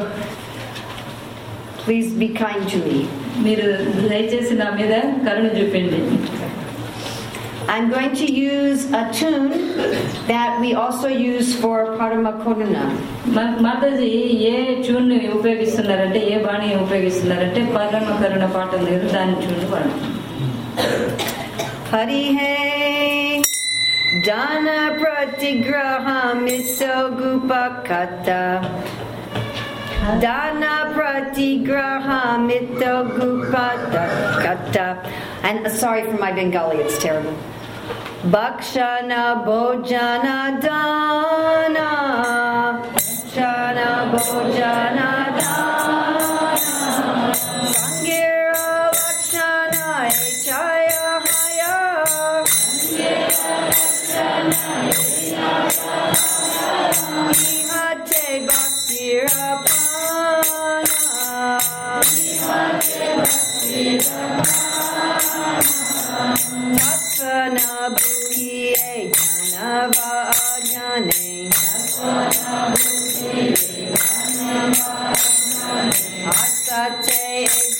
[SPEAKER 3] please be kind to me.
[SPEAKER 1] మీరు దయచేసి నా మీద కరుణ చూపండి.
[SPEAKER 3] I'm going to use a tune that we also use for Parama Karuna.
[SPEAKER 1] మాతాజీ ఏ ట్యూన్ ఉపయోగిస్తున్నారంటే, ఏ బాణి ఉపయోగిస్తున్నారంటే పరమ కరుణ పాట లేదు, దాని ట్యూన్ పాడు.
[SPEAKER 3] Hari hai dana pratigraha mitso gupakata dana pratigraha mitso gupata kata. And sorry for my Bengali, it's terrible. Bhakshana bhojana dana Bhakshana bhojana dana Sangira lakshana echaya haya Sangira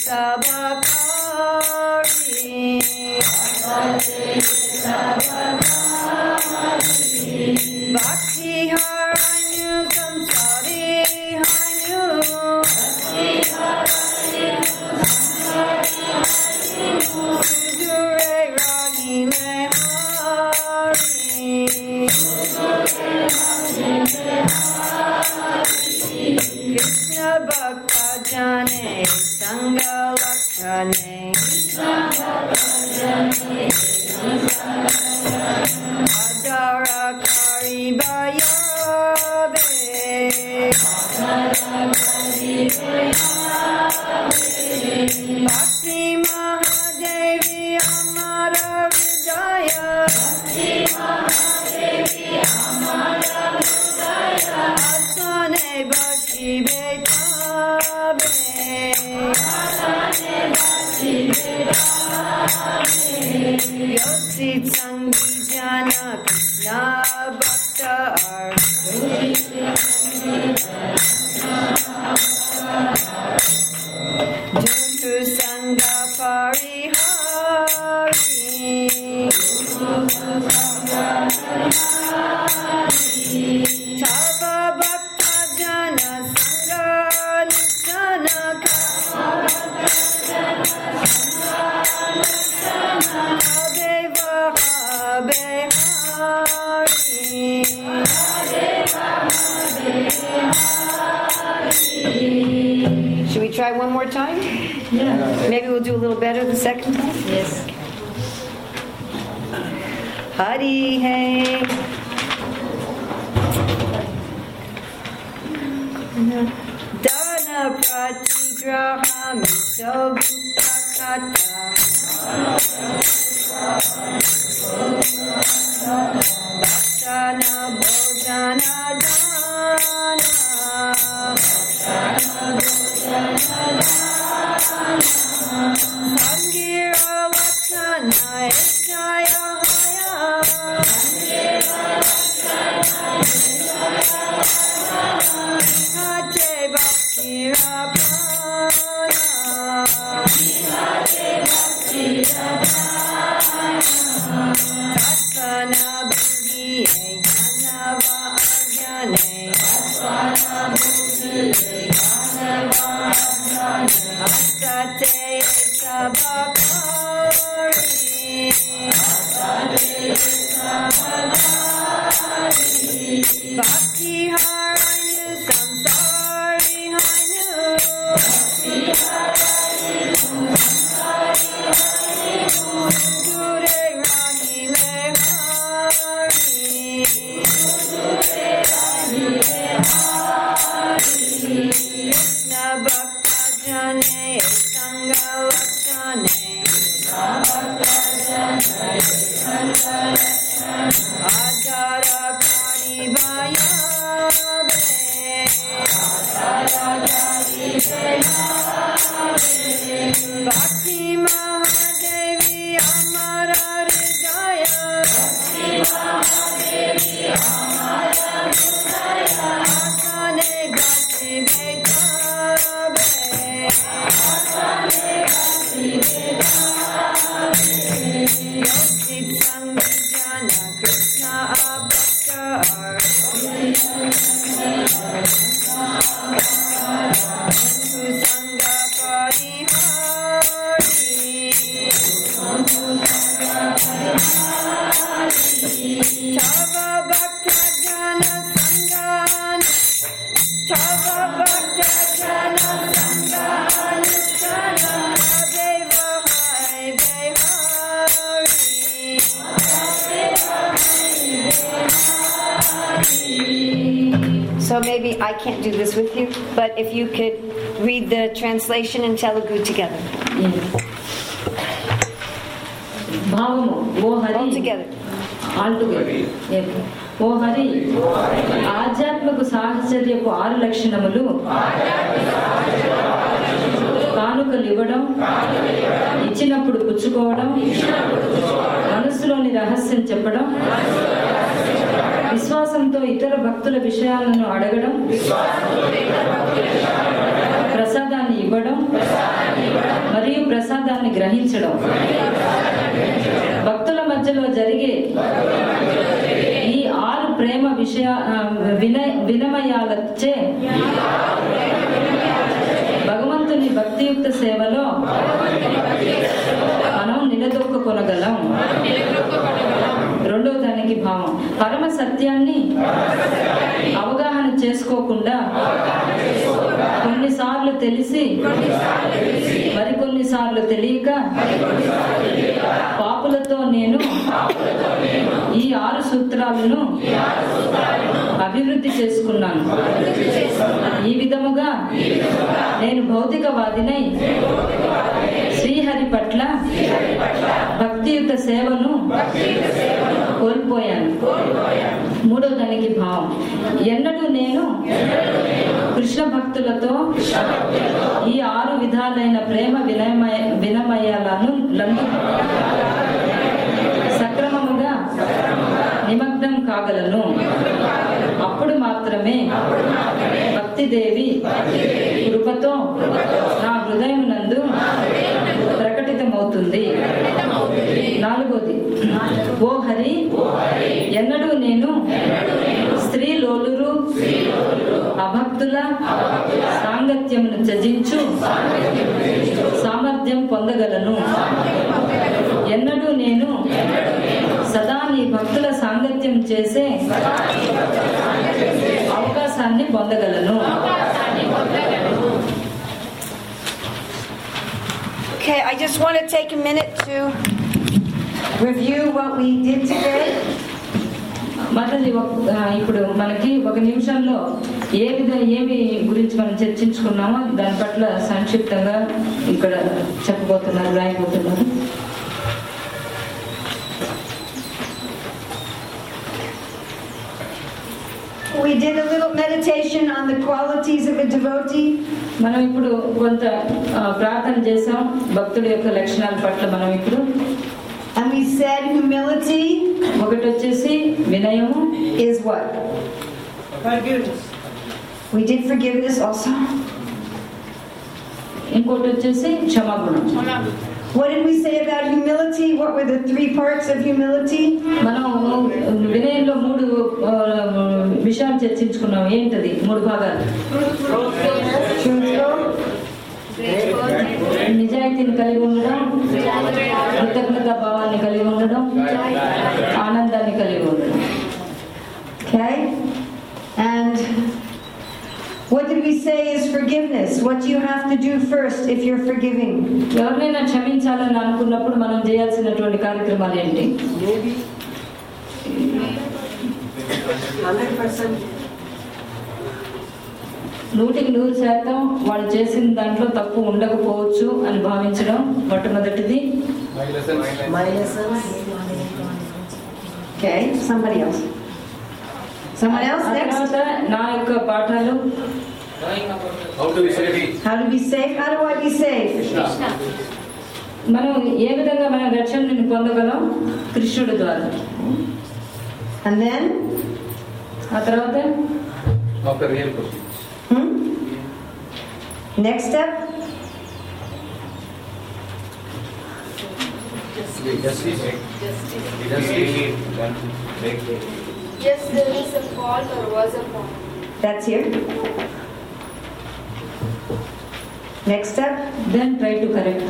[SPEAKER 3] Bhakti Haranu Samsari Hanu Sudure Rani Mehari Krishna Bhakta Jane Sangha Lakshane Adara Karibayabe Bhakti Mahadevi Amara Vidaya Asane Bhakti Betabe Yosit Sangi Jana Krishna Bhakta Juntu Sangha Parihari Tava Bhakta Jana Sangha Nishana Adeva Behari. Should we try one more time?
[SPEAKER 1] Yeah.
[SPEAKER 3] Maybe we'll do a little better the second time?
[SPEAKER 1] Yes.
[SPEAKER 3] Hari Hai. Dana Pratigraha Miso Gupakata Bhaktana Bhojana Dana Sangira Lakshana Jaya Hate Bhakti Tatsana Bhugi Janava Ajane Asate Sabakari Bhakti Haranu Samsari Hanu Sudure Rani Lehari Krishna Bhakta Jane Sangha Lakshane Adara Karibayabe Bhakti Mahadevi Amara Hridaya Asane Bhakti Betabe Yosit Sangi Jana Krishna Bhakta Juntu Sangha Parihari Tava Bhakta Jana Sangha Tava Bhakta Jana Sangha Anushtana Deva Hai Behari. So maybe I can't do this with you, but if you could read the translation in Telugu together.
[SPEAKER 1] భావము ఓ Hari
[SPEAKER 3] All together.
[SPEAKER 1] All together ఓ హరి ఆధ్యాత్మిక సాహచర్యపు ఆరు లక్షణములు కానుకలు ఇవ్వడం ఇచ్చినప్పుడు పుచ్చుకోవడం మనసులోని రహస్యం చెప్పడం విశ్వాసంతో ఇతర భక్తుల విషయాలను అడగడం ప్రసాదాన్ని ఇవ్వడం ప్రసాదాన్ని గ్రహించడం, భక్తుల మధ్యలో జరిగే ఈ ఆరు ప్రేమ విషయ వినయ వినమయాలచే భగవంతుని భక్తియుక్త సేవలో మనం నిలదొక్కుకొనగలం. రెండవ దానికి భావం, పరమ సత్యాన్ని అవగాహన చేసుకోకుండా కొన్నిసార్లు తెలిసి మరికొన్నిసార్లు తెలియక పాపులతో నేను ఈ ఆరు సూత్రాలను అభివృద్ధి చేసుకున్నాను. ఈ విధముగా నేను భౌతికవాదినై శ్రీహరి పట్ల భక్తియుత సేవను కోల్పోయాను. మూడో దానికి భావం, ఎన్నడూ నేను కృష్ణ భక్తులతో ఈ ఆరు విధాలైన ప్రేమ వినమయ వినమయాలను లందు సక్రమముగా నిమగ్నం కాగలను. అప్పుడు మాత్రమే భక్తిదేవి కృపతో నా హృదయమునందు ప్రకటితమవుతుంది. నాలుగోది, ఓ హరి, ఎన్నడూ నేను స్త్రీ లోలురు అభక్తుల సాంగత్యమును త్యజించు సామర్థ్యం పొందగలను. ఎన్నడూ నేను సదా నీ భక్తుల సాంగత్యం చేసే అవకాశాన్ని పొందగలను.
[SPEAKER 3] Okay, I just want to take a minute to review what we did today.
[SPEAKER 1] Mataji, ఇప్పుడు మనకి ఒక నిమిషంలో ఏ విధ ఏమి గురించి మనం చర్చించుకున్నామో దాని పట్ల సంక్షిప్తంగా ఇక్కడ చెప్పబోతున్నారు, రాయబోతున్నారు.
[SPEAKER 3] We did a little meditation on the qualities of a devotee.
[SPEAKER 1] మనం ఇప్పుడు కొంత ప్రార్థన చేసాం భక్తుడి యొక్క లక్షణాల పట్ల. మనం ఇప్పుడు
[SPEAKER 3] And we said humility
[SPEAKER 1] ఒకటి వచ్చేసి వినయము
[SPEAKER 3] is what?
[SPEAKER 5] Forgiveness.
[SPEAKER 3] We did forgiveness also.
[SPEAKER 1] ఇంకోటి వచ్చేసి క్షమాగుణం.
[SPEAKER 3] What did we say about humility? What were the three parts of humility?
[SPEAKER 1] మనం వినయంలో మూడు విషయాలు చర్చించుకున్నాం. ఏంటది మూడు భాగాలు?
[SPEAKER 3] Truthful,
[SPEAKER 1] నిజాయితీని కలిగి ఉండడం, కృతజ్ఞతా భావాన్ని కలిగి ఉండడం, ఆనందాన్ని కలిగి ఉండడం.
[SPEAKER 3] okay? And what did we say is forgiveness? What do you have to do first if you're forgiving?
[SPEAKER 1] ఎవరినైనా క్షమించాలని అనుకున్నప్పుడు మనం చేయాల్సినటువంటి కార్యక్రమాలు ఏంటి?
[SPEAKER 5] Maybe hundred percent.
[SPEAKER 1] నూటికి నూరు శాతం వాళ్ళు చేసిన దాంట్లో తప్పు ఉండకపోవచ్చు అని భావించడం మొట్టమొదటిది.
[SPEAKER 5] My lessons.
[SPEAKER 3] Okay, somebody else. Someone else
[SPEAKER 1] ఆ
[SPEAKER 3] next.
[SPEAKER 1] తర్వాత నా యొక్క పాఠాలు.
[SPEAKER 6] How to be safe?
[SPEAKER 3] How to be safe? How do I be safe?
[SPEAKER 1] మనం ఏ విధంగా మనం రక్షణను పొందగలం? కృష్ణుడి ద్వారా.
[SPEAKER 3] And then?
[SPEAKER 1] ఆ తర్వాత
[SPEAKER 6] Of the real person.
[SPEAKER 3] Hmm? Next step?
[SPEAKER 6] Justice.
[SPEAKER 7] Yes, there is a fault or was a fault.
[SPEAKER 3] That's here. Next step?
[SPEAKER 1] then try to correct.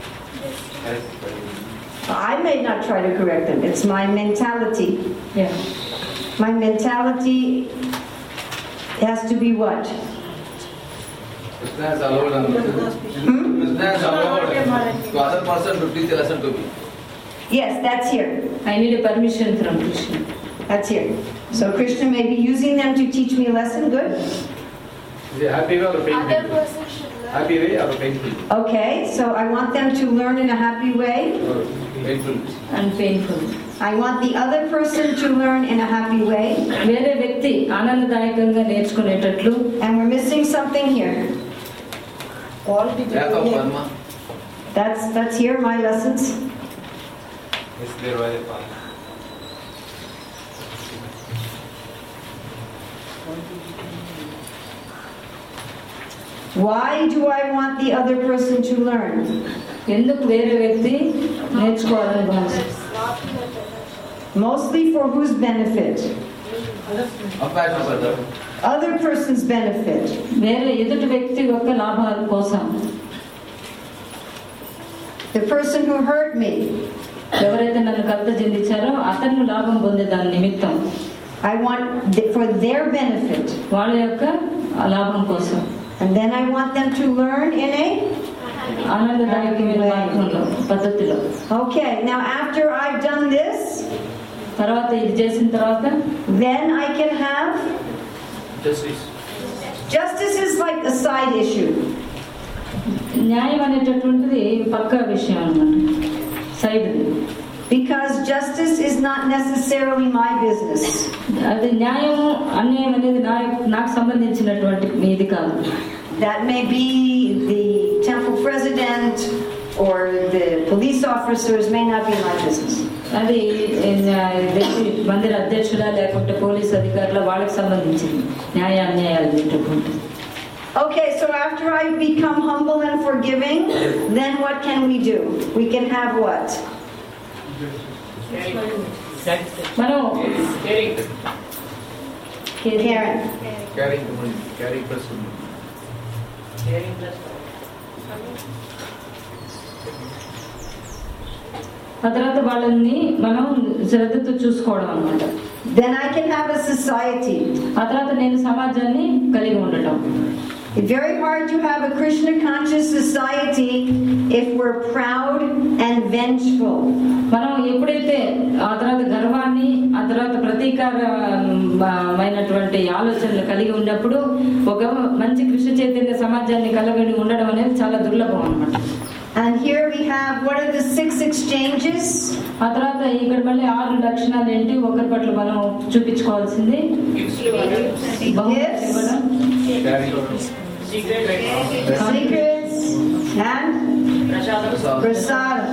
[SPEAKER 3] I may not try to correct them. It's my mentality.
[SPEAKER 1] Yeah.
[SPEAKER 3] My mentality has to be what?
[SPEAKER 8] Krishna has allowed
[SPEAKER 3] Hmm?
[SPEAKER 8] Krishna has allowed to other person to teach a lesson to me.
[SPEAKER 3] Yes, that's here.
[SPEAKER 1] I need a permission from Krishna.
[SPEAKER 3] That's here. So Krishna may be using them to teach me a lesson. Good.
[SPEAKER 6] Is it happy way or
[SPEAKER 7] Other
[SPEAKER 6] painful?
[SPEAKER 7] person should learn.
[SPEAKER 6] Happy way or painful?
[SPEAKER 3] Okay, so I want them to learn in a happy way.
[SPEAKER 6] Or painful?
[SPEAKER 1] And painful.
[SPEAKER 3] I want the other person to learn in a happy way.
[SPEAKER 1] వేరే వ్యక్తి ఆనందదాయకంగా నేర్చుకునేటట్లు.
[SPEAKER 3] And we're missing something here.
[SPEAKER 5] Quality
[SPEAKER 8] Lack of
[SPEAKER 5] behavior.
[SPEAKER 8] karma.
[SPEAKER 3] That's that's here, my lessons.
[SPEAKER 8] Is there why they fall?
[SPEAKER 3] Why do I want the other person to learn?
[SPEAKER 1] ఎందుకు వేరే వ్యక్తి నేర్చుకోవాలని భావిస్తారు?
[SPEAKER 3] Mostly for whose benefit?
[SPEAKER 8] Compassion for them.
[SPEAKER 3] Other person's benefit.
[SPEAKER 1] వేరే ఎదుటి వ్యక్తి యొక్క లాభాల కోసం.
[SPEAKER 3] The person who hurt me.
[SPEAKER 1] ఎవరైతే నన్ను కలత చెందించారో అతను లాభం పొందే దాని నిమిత్తం.
[SPEAKER 3] I want th- for their benefit.
[SPEAKER 1] వాళ్ళ యొక్క లాభం కోసం.
[SPEAKER 3] And then I want them to learn in a
[SPEAKER 1] ఆనందదాయకమైన మార్గంలో, పద్ధతిలో.
[SPEAKER 3] Okay, now after I've done this,
[SPEAKER 1] తర్వాత ఇది చేసిన తర్వాత
[SPEAKER 3] then I can have
[SPEAKER 6] Justice.
[SPEAKER 3] justice is like a side issue.
[SPEAKER 1] న్యాయం అనేటటువంటిది పక్క విషయం అన్నమాట, side.
[SPEAKER 3] Because justice is not necessarily my business.
[SPEAKER 1] అది న్యాయము అన్యాయం అనేది నా నాకు సంబంధించినటువంటి ఇది కాదు.
[SPEAKER 3] That may be the temple president or the police officers, may not be my business.
[SPEAKER 1] అది మందిర అధ్యక్షుల లేకుంటే పోలీస్ అధికారుల వాళ్ళకి సంబంధించింది న్యాయ అన్యాయాలు అనేటటువంటిది.
[SPEAKER 3] Okay, so after I become humble and forgiving, then what can we do? We can have what?
[SPEAKER 1] మనం
[SPEAKER 3] Karen.
[SPEAKER 6] Carrying the money, carrying person.
[SPEAKER 1] ఆ తర్వాత వాళ్ళని మనం శ్రద్ధతో చూసుకోవడం అన్నమాట.
[SPEAKER 3] Then I can have a society.
[SPEAKER 1] ఆ తర్వాత నేను సమాజాన్ని కలిగి ఉండటం.
[SPEAKER 3] It's very hard to have a Krishna conscious society if we're proud and vengeful.
[SPEAKER 1] మనం ఎప్పుడైతే ఆ తర్వాత గర్వాన్ని ఆ తర్వాత ప్రతీకారమైనటువంటి ఆలోచనలు కలిగి ఉన్నప్పుడు ఒక మంచి కృష్ణ చైతన్య సమాజాన్ని కలిగి ఉండడం అనేది చాలా దుర్లభం అన్నమాట.
[SPEAKER 3] And here we have, what are the six exchanges?
[SPEAKER 1] ఆ తర్వాత ఇక్కడ మళ్ళీ ఆరు లక్షణాలు ఏంటి ఒకరి పట్ల మనం చూపించుకోవాల్సింది. బహుమతి ఇవ్వడం,
[SPEAKER 3] Secrets and prasadam.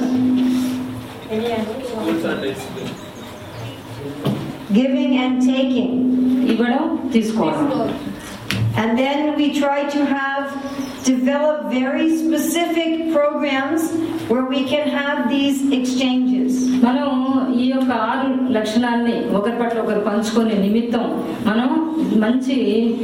[SPEAKER 3] Giving and taking.
[SPEAKER 1] ఇవ్వడం, తీసుకోవడం.
[SPEAKER 3] And then we try to have develop very specific programs where we can have these exchanges.
[SPEAKER 1] మనం ఈ యొక్క ఆరు లక్షణాన్ని ఒకరి పట్ల ఒకరు పంచుకునే నిమిత్తం మనం మంచి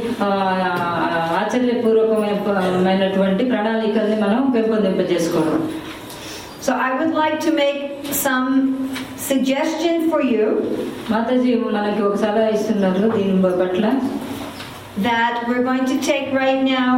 [SPEAKER 1] ఆశ్చర్యపూర్వకమైనటువంటి ప్రణాళికల్ని మనం పెంపొందింపజేసుకోవడం.
[SPEAKER 3] So I would like to make some suggestion for you.
[SPEAKER 1] Mataji మనకి ఒక సలహా ఇస్తున్నారు దీని పట్ల.
[SPEAKER 3] That we're going to take right now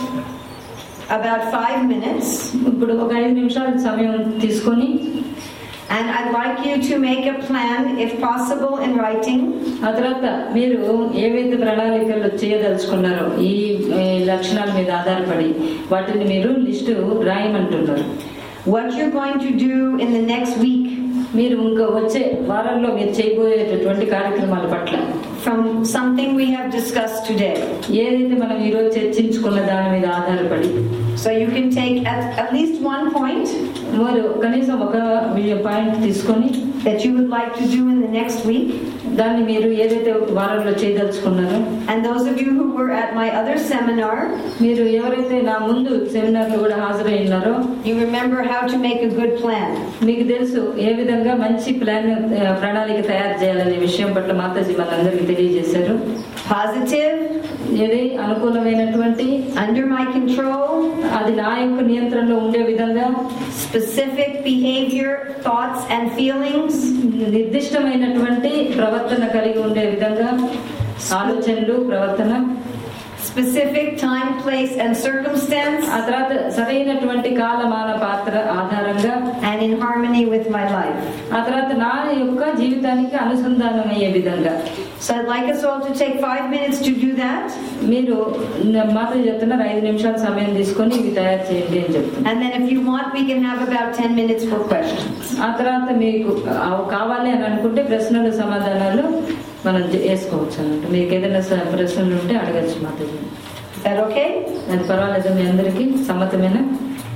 [SPEAKER 3] about five minutes.
[SPEAKER 1] ఇప్పుడు ఒక ఐదు నిమిషాల సమయం తీసుకొని,
[SPEAKER 3] and I'd like you to make a plan, if possible, in writing.
[SPEAKER 1] ఆ తర్వాత మీరు ఏవైతే ప్రణాళికలు చేయదలుచుకున్నారో ఈ లక్షణాల మీద ఆధారపడి వాటిని మీరు లిస్టు రాయమంటున్నారు.
[SPEAKER 3] What you're going to do in the next week.
[SPEAKER 1] మీరు ఇంకా వచ్చే వారంలో మీరు చేయబోయేటటువంటి కార్యక్రమాల పట్ల.
[SPEAKER 3] From something we have discussed today.
[SPEAKER 1] ఏదైతే మనం ఈ రోజు చర్చించుకున్న దాని మీద ఆధారపడి.
[SPEAKER 3] So you can take at, at least one point.
[SPEAKER 1] మీరు కనీసం ఒక పాయింట్ తీసుకొని
[SPEAKER 3] that you would like to do in the next week.
[SPEAKER 1] దాన్ని మీరు ఏదైతే వారంలో చేయదలుచుకున్నారో.
[SPEAKER 3] And those of you who were at my other seminar,
[SPEAKER 1] మీరు ఎవరైతే నా ముందు సెమినార్ లో కూడా హాజరై ఉన్నారో,
[SPEAKER 3] you remember how to make a good plan.
[SPEAKER 1] మీకు తెలుసు ఏ విధంగా మంచి ప్లాన్ ప్రణాళిక తయారు చేయాలనే విషయం పట్ల మాతాజీ మనందరికీ తెలియజేశారు.
[SPEAKER 3] Positive,
[SPEAKER 1] ఏది అనుకూలమైనటువంటి,
[SPEAKER 3] under my control,
[SPEAKER 1] అది నా యొక్క నియంత్రణలో ఉండే విధంగా,
[SPEAKER 3] specific behavior, thoughts and feelings,
[SPEAKER 1] నిర్దిష్టమైనటువంటి ప్రవర్తన కలిగి ఉండే విధంగా, ఆలోచనలు, ప్రవర్తన,
[SPEAKER 3] specific time, place and circumstance,
[SPEAKER 1] ఆ తర్వాత సరైనటువంటి కాలమాన పాత్ర ఆధారంగా,
[SPEAKER 3] and in harmony with my life.
[SPEAKER 1] ఆ తర్వాత నా యొక్క జీవితానికి అనుసంధానం అయ్యే విధంగా.
[SPEAKER 3] So I'd like us all to take five minutes to do that.
[SPEAKER 1] మీరు మాతో చెప్తున్నారు ఐదు నిమిషాల సమయం తీసుకొని ఇవి తయారు చేయండి అని చెప్తున్నారు.
[SPEAKER 3] And then if you want, we can have about ten minutes for questions.
[SPEAKER 1] ఆ తర్వాత మీకు కావాలి అని అనుకుంటే ప్రశ్నలు సమాధానాలు మనం వేసుకోవచ్చు అన్నట్టు. మీకు ఏదైనా ప్రశ్నలు ఉంటే అడగచ్చు మాతో.
[SPEAKER 3] Is that okay?
[SPEAKER 1] అది పర్వాలేదు, మీ అందరికీ సమ్మతమేనా?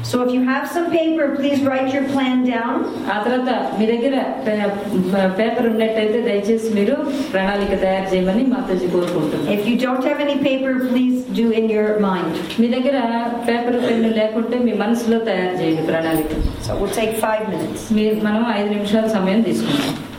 [SPEAKER 3] So if you have some paper, please write your plan down.
[SPEAKER 1] ఆ తర్వాత మీ దగ్గర పేపర్ ఉన్నట్టయితే దయచేసి మీరు ప్రణాళిక తయారు చేయమని మాతాజీ కోరుకుంటున్నాను.
[SPEAKER 3] If you don't have any paper, please do in your mind.
[SPEAKER 1] మీ దగ్గర పేపర్ పెన్ను లేకుంటే మీ మనసులో తయారు చేయండి ప్రణాళిక.
[SPEAKER 3] So we'll take five minutes.
[SPEAKER 1] మీ మనం ఐదు నిమిషాల సమయం తీసుకుంటాం.